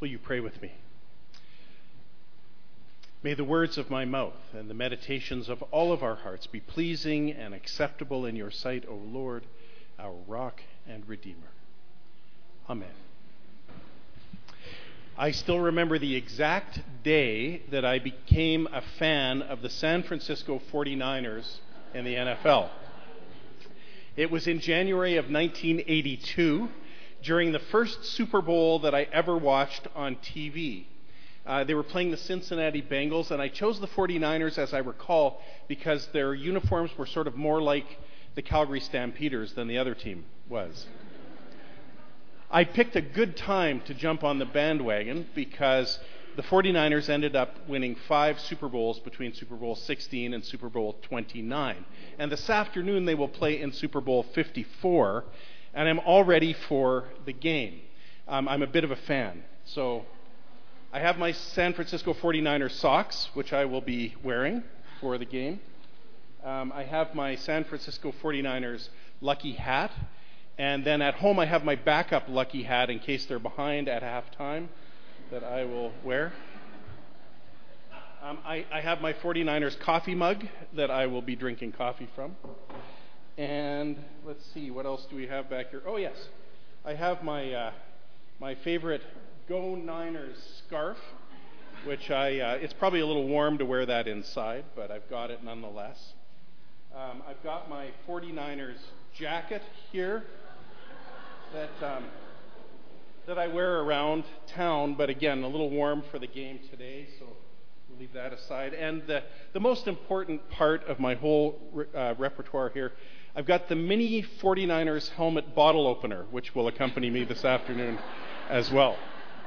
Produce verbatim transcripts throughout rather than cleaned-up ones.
Will you pray with me? May the words of my mouth and the meditations of all of our hearts be pleasing and acceptable in your sight, O Lord, our rock and redeemer. Amen. I still remember the exact day that I became a fan of the San Francisco forty-niners in the N F L. It was in January of nineteen eighty-two, during the first Super Bowl that I ever watched on T V. Uh, they were playing the Cincinnati Bengals, and I chose the forty-niners, as I recall, because their uniforms were sort of more like the Calgary Stampeders than the other team was. I picked a good time to jump on the bandwagon because the forty-niners ended up winning five Super Bowls between Super Bowl sixteen and Super Bowl twenty-nine. And this afternoon they will play in Super Bowl fifty-four, and I'm all ready for the game. Um, I'm a bit of a fan. So I have my San Francisco forty-niners socks, which I will be wearing for the game. Um, I have my San Francisco forty-niners lucky hat. And then at home I have my backup lucky hat in case they're behind at halftime that I will wear. Um, I, I have my forty-niners coffee mug that I will be drinking coffee from. And let's see, what else do we have back here? Oh yes, I have my uh, my favorite Go Niners scarf, which I, uh, it's probably a little warm to wear that inside, but I've got it nonetheless. Um, I've got my forty-niners jacket here that um, that I wear around town, but again, a little warm for the game today, so we'll leave that aside. And the, the most important part of my whole re- uh, repertoire here, I've got the mini forty-niners helmet bottle opener, which will accompany me this afternoon as well.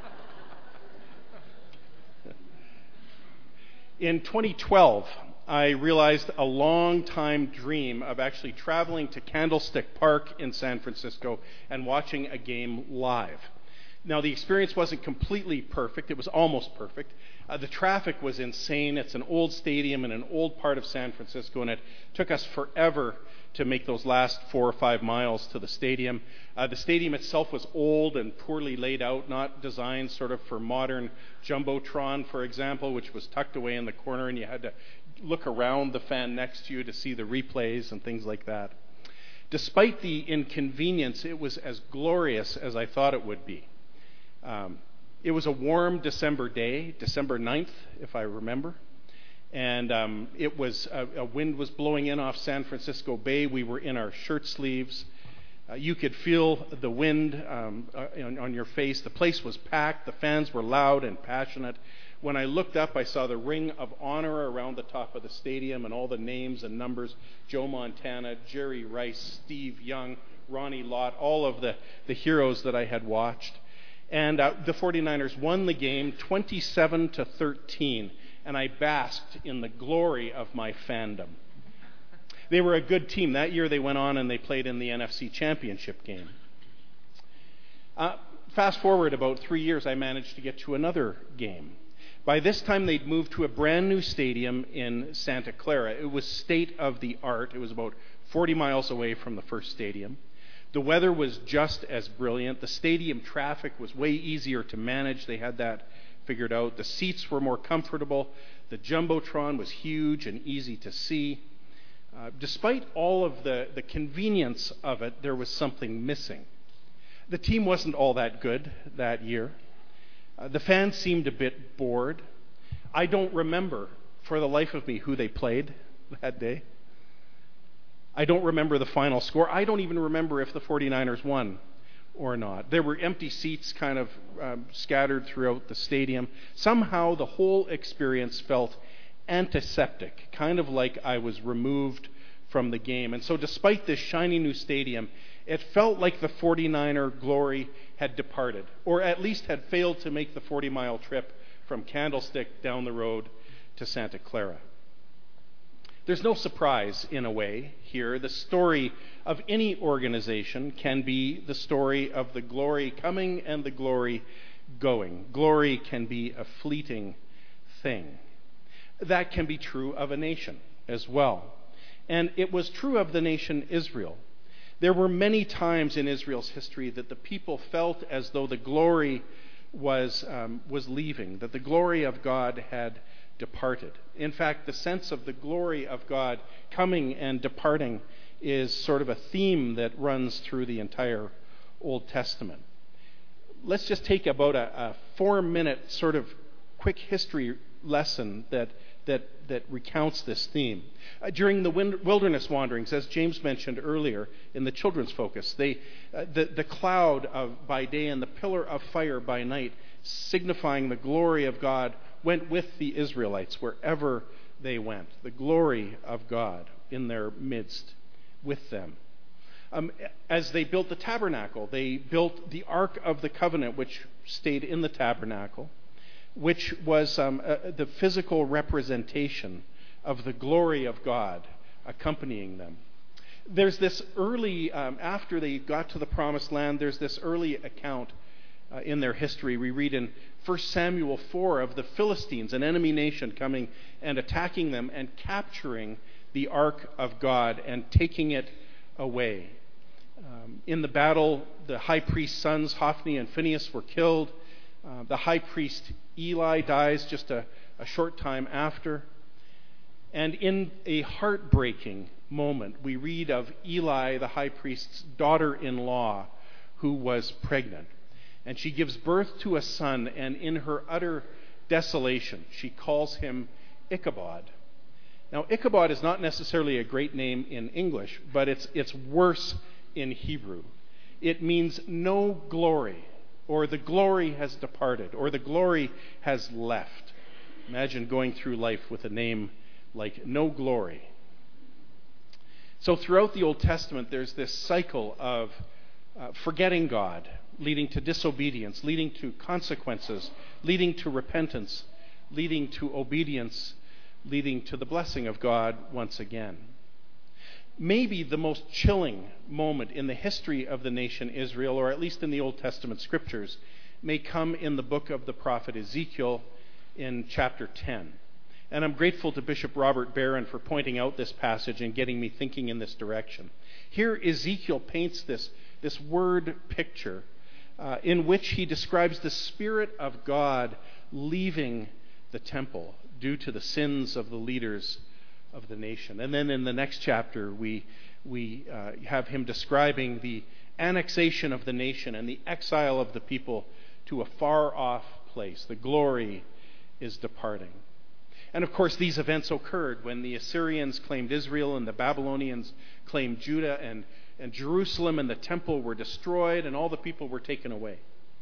In twenty twelve, I realized a long-time dream of actually traveling to Candlestick Park in San Francisco and watching a game live. Now, the experience wasn't completely perfect. It was almost perfect. Uh, the traffic was insane. It's an old stadium in an old part of San Francisco, and it took us forever to make those last four or five miles to the stadium. Uh, the stadium itself was old and poorly laid out, not designed sort of for modern Jumbotron, for example, which was tucked away in the corner, and you had to look around the fan next to you to see the replays and things like that. Despite the inconvenience, it was as glorious as I thought it would be. Um, it was a warm December day, December ninth, if I remember. And um, it was a, a wind was blowing in off San Francisco Bay. We were in our shirt sleeves. Uh, you could feel the wind um, uh, on, on your face. The place was packed. The fans were loud and passionate. When I looked up, I saw the ring of honor around the top of the stadium and all the names and numbers: Joe Montana, Jerry Rice, Steve Young, Ronnie Lott, all of the, the heroes that I had watched. And uh, the forty-niners won the game twenty-seven to thirteen. And I basked in the glory of my fandom. They were a good team. That year they went on and they played in the N F C Championship game. Uh, fast forward about three years, I managed to get to another game. By this time, they'd moved to a brand new stadium in Santa Clara. It was state of the art. It was about forty miles away from the first stadium. The weather was just as brilliant. The stadium traffic was way easier to manage. They had that figured out. The seats were more comfortable. The Jumbotron was huge and easy to see. Uh, despite all of the, the convenience of it, there was something missing. The team wasn't all that good that year. Uh, the fans seemed a bit bored. I don't remember, for the life of me, who they played that day. I don't remember the final score. I don't even remember if the forty-niners won or not. There were empty seats kind of um, scattered throughout the stadium. Somehow the whole experience felt antiseptic, kind of like I was removed from the game. And so despite this shiny new stadium, it felt like the forty-niner glory had departed, or at least had failed to make the forty-mile trip from Candlestick down the road to Santa Clara. There's no surprise, in a way, here. The story of any organization can be the story of the glory coming and the glory going. Glory can be a fleeting thing. That can be true of a nation as well. And it was true of the nation Israel. There were many times in Israel's history that the people felt as though the glory was um, was leaving, that the glory of God had departed. In fact, the sense of the glory of God coming and departing is sort of a theme that runs through the entire Old Testament. Let's just take about a, a four-minute sort of quick history lesson that that that recounts this theme. Uh, during the wind, wilderness wanderings, as James mentioned earlier in the children's focus, they uh, the the cloud of by day and the pillar of fire by night, signifying the glory of God, went with the Israelites wherever they went. The glory of God in their midst with them. Um, as they built the tabernacle, they built the Ark of the Covenant, which stayed in the tabernacle, which was um, uh, the physical representation of the glory of God accompanying them. There's this early, um, after they got to the Promised Land, there's this early account uh, in their history. We read in First Samuel four of the Philistines, an enemy nation, coming and attacking them and capturing the Ark of God and taking it away. Um, in the battle, the high priest's sons, Hophni and Phinehas, were killed. Uh, the high priest Eli dies just a, a short time after. And in a heartbreaking moment, we read of Eli, the high priest's daughter-in-law, who was pregnant. And she gives birth to a son, and in her utter desolation, she calls him Ichabod. Now, Ichabod is not necessarily a great name in English, but it's it's worse in Hebrew. It means no glory, or the glory has departed, or the glory has left. Imagine going through life with a name like no glory. So throughout the Old Testament, there's this cycle of uh, forgetting God, leading to disobedience, leading to consequences, leading to repentance, leading to obedience, leading to the blessing of God once again. Maybe the most chilling moment in the history of the nation Israel, or at least in the Old Testament scriptures, may come in the book of the prophet Ezekiel in chapter ten. And I'm grateful to Bishop Robert Barron for pointing out this passage and getting me thinking in this direction. Here Ezekiel paints this, this word picture uh, in which he describes the Spirit of God leaving the temple due to the sins of the leaders of the nation. And then in the next chapter, we we uh, have him describing the annexation of the nation and the exile of the people to a far-off place. The glory is departing. And of course, these events occurred when the Assyrians claimed Israel and the Babylonians claimed Judah, and, and Jerusalem and the temple were destroyed and all the people were taken away.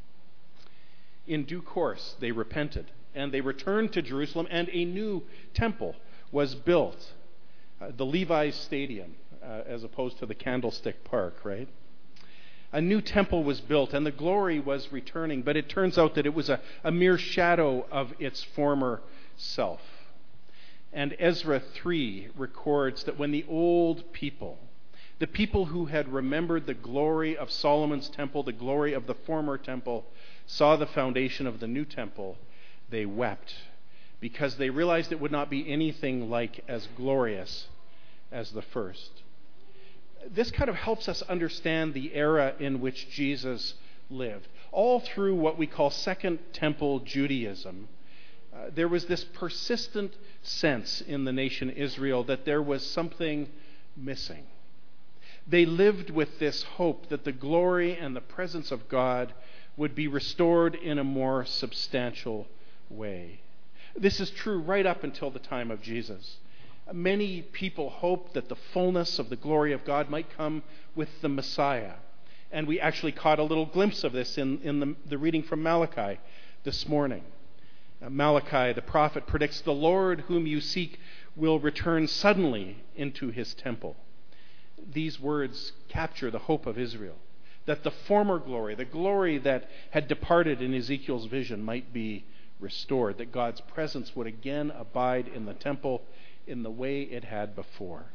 In due course, they repented and they returned to Jerusalem, and a new temple was built, uh, the Levi's Stadium, uh, as opposed to the Candlestick Park, right? A new temple was built, and the glory was returning, but it turns out that it was a, a mere shadow of its former self. And Ezra three records that when the old people, the people who had remembered the glory of Solomon's temple, the glory of the former temple, saw the foundation of the new temple, they wept, because they realized it would not be anything like as glorious as the first. This kind of helps us understand the era in which Jesus lived. All through what we call Second Temple Judaism, uh, there was this persistent sense in the nation Israel that there was something missing. They lived with this hope that the glory and the presence of God would be restored in a more substantial way. This is true right up until the time of Jesus. Many people hoped that the fullness of the glory of God might come with the Messiah. And we actually caught a little glimpse of this in, in the, the reading from Malachi this morning. Uh, Malachi, the prophet, predicts, "The Lord whom you seek will return suddenly into his temple." These words capture the hope of Israel, that the former glory, the glory that had departed in Ezekiel's vision, might be restored, that God's presence would again abide in the temple in the way it had before.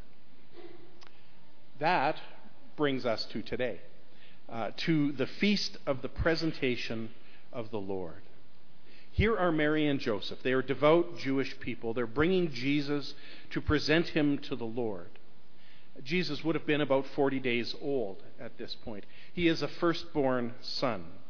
That brings us to today, uh, to the feast of the presentation of the Lord. Here are Mary and Joseph. They are devout Jewish people. They're bringing Jesus to present him to the Lord. Jesus would have been about forty days old at this point. He is a firstborn son.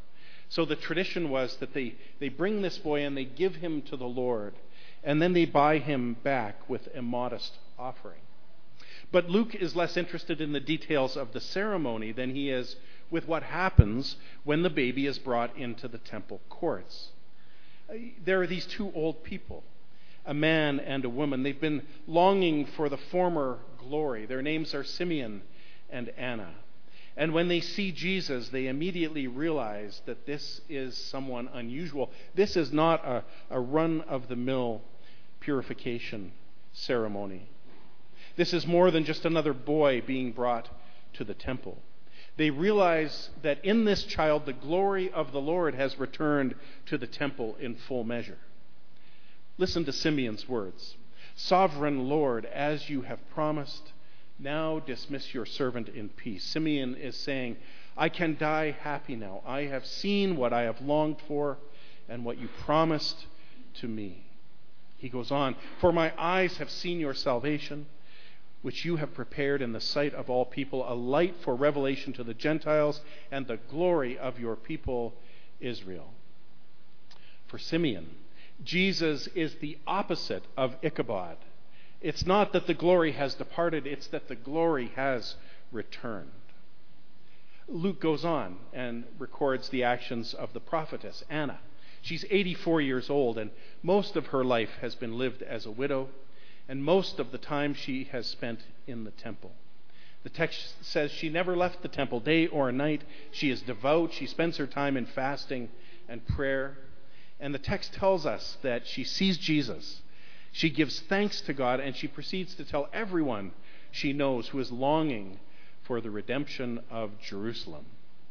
So the tradition was that they, they bring this boy and they give him to the Lord, and then they buy him back with a modest offering. But Luke is less interested in the details of the ceremony than he is with what happens when the baby is brought into the temple courts. There are these two old people, a man and a woman. They've been longing for the former glory. Their names are Simeon and Anna. And when they see Jesus, they immediately realize that this is someone unusual. This is not a, a run-of-the-mill purification ceremony. This is more than just another boy being brought to the temple. They realize that in this child, the glory of the Lord has returned to the temple in full measure. Listen to Simeon's words. "Sovereign Lord, as you have promised, now dismiss your servant in peace." Simeon is saying, I can die happy now. I have seen what I have longed for and what you promised to me. He goes on, "For my eyes have seen your salvation, which you have prepared in the sight of all people, a light for revelation to the Gentiles and the glory of your people Israel." For Simeon, Jesus is the opposite of Ichabod. It's not that the glory has departed, it's that the glory has returned. Luke goes on and records the actions of the prophetess Anna. She's eighty-four years old, and most of her life has been lived as a widow, and most of the time she has spent in the temple. The text says she never left the temple day or night. She is devout. She spends her time in fasting and prayer. And the text tells us that she sees Jesus. She gives thanks to God, and she proceeds to tell everyone she knows who is longing for the redemption of Jerusalem.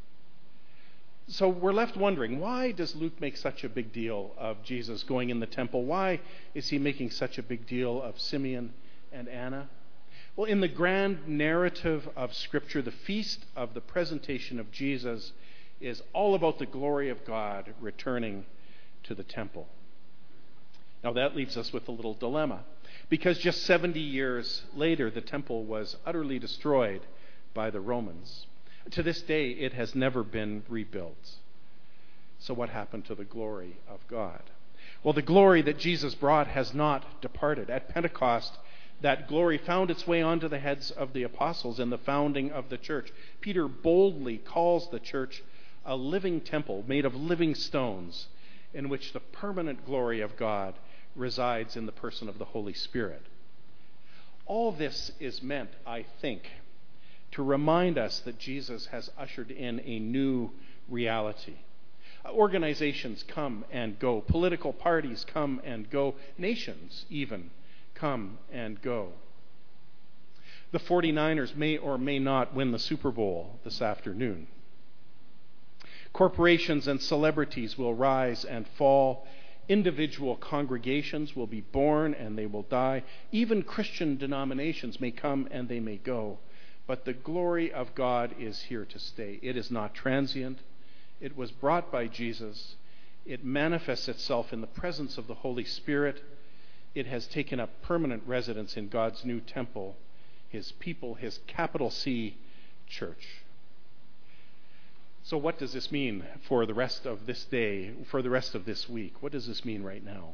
So we're left wondering, why does Luke make such a big deal of Jesus going in the temple? Why is he making such a big deal of Simeon and Anna? Well, in the grand narrative of Scripture, the feast of the presentation of Jesus is all about the glory of God returning to the temple. Now that leaves us with a little dilemma, because just seventy years later, the temple was utterly destroyed by the Romans. To this day, it has never been rebuilt. So what happened to the glory of God? Well, the glory that Jesus brought has not departed. At Pentecost, that glory found its way onto the heads of the apostles in the founding of the church. Peter boldly calls the church a living temple made of living stones, in which the permanent glory of God resides in the person of the Holy Spirit. All this is meant, I think, to remind us that Jesus has ushered in a new reality. Organizations come and go. Political parties come and go. Nations even come and go. The forty-niners may or may not win the Super Bowl this afternoon. Corporations and celebrities will rise and fall. Individual congregations will be born and they will die. Even Christian denominations may come and they may go. But the glory of God is here to stay. It is not transient. It was brought by Jesus. It manifests itself in the presence of the Holy Spirit. It has taken up permanent residence in God's new temple, his people, his capital C church. So what does this mean for the rest of this day, for the rest of this week? What does this mean right now?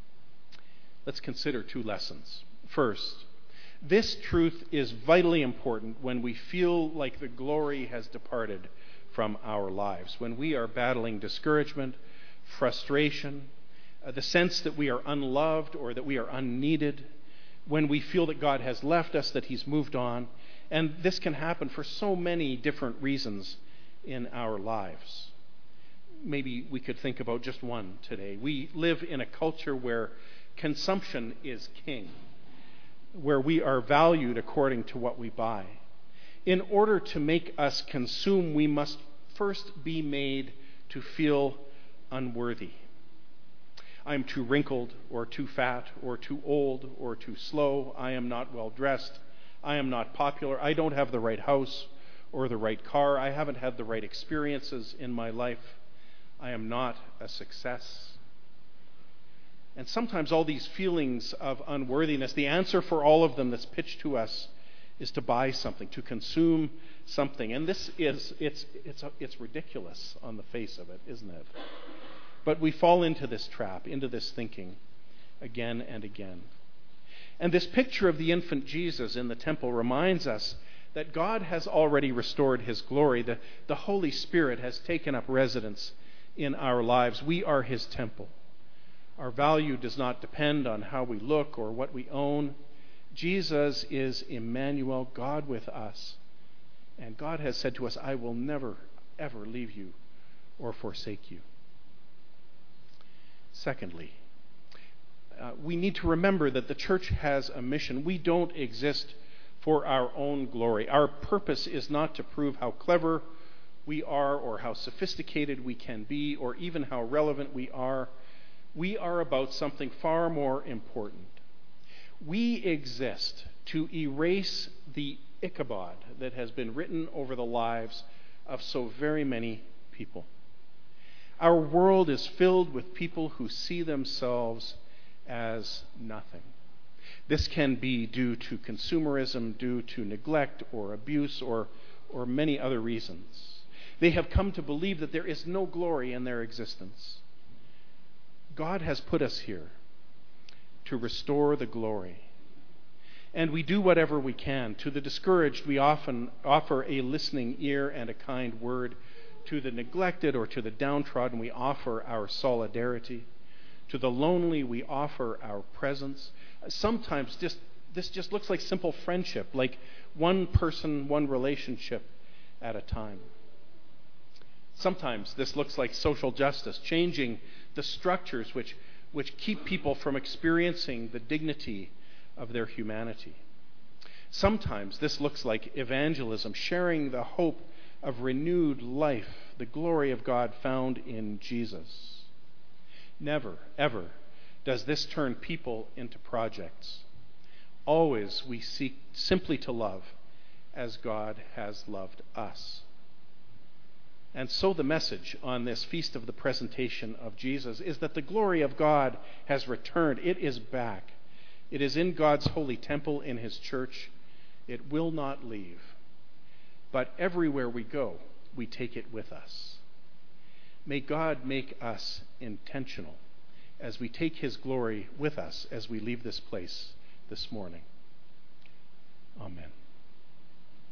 Let's consider two lessons. First, this truth is vitally important when we feel like the glory has departed from our lives, when we are battling discouragement, frustration, uh, the sense that we are unloved or that we are unneeded, when we feel that God has left us, that he's moved on. And this can happen for so many different reasons in our lives. Maybe we could think about just one today. We live in a culture where consumption is king, where we are valued according to what we buy. In order to make us consume, we must first be made to feel unworthy. I am too wrinkled, or too fat, or too old, or too slow. I am not well dressed. I am not popular. I don't have the right house or the right car. I haven't had the right experiences in my life. I am not a success. And sometimes all these feelings of unworthiness, the answer for all of them that's pitched to us is to buy something, to consume something. And this is, it's, it's, it's ridiculous on the face of it, isn't it? But we fall into this trap, into this thinking again and again. And this picture of the infant Jesus in the temple reminds us that God has already restored his glory. The, the Holy Spirit has taken up residence in our lives. We are his temple. Our value does not depend on how we look or what we own. Jesus is Emmanuel, God with us. And God has said to us, I will never, ever leave you or forsake you. Secondly, uh, we need to remember that the church has a mission. We don't exist for our own glory. Our purpose is not to prove how clever we are or how sophisticated we can be or even how relevant we are. We are about something far more important. We exist to erase the Ichabod that has been written over the lives of so very many people. Our world is filled with people who see themselves as nothing. This can be due to consumerism, due to neglect or abuse or, or many other reasons. They have come to believe that there is no glory in their existence. God has put us here to restore the glory. And we do whatever we can. To the discouraged, we often offer a listening ear and a kind word. To the neglected or to the downtrodden, we offer our solidarity. To the lonely, we offer our presence. Sometimes just this just looks like simple friendship, like one person, one relationship at a time. Sometimes this looks like social justice, changing the structures which, which keep people from experiencing the dignity of their humanity. Sometimes this looks like evangelism, sharing the hope of renewed life, the glory of God found in Jesus. Never, ever does this turn people into projects. Always we seek simply to love as God has loved us. And so the message on this feast of the presentation of Jesus is that the glory of God has returned. It is back. It is in God's holy temple, in his church. It will not leave. But everywhere we go, we take it with us. May God make us intentional as we take his glory with us as we leave this place this morning. Amen.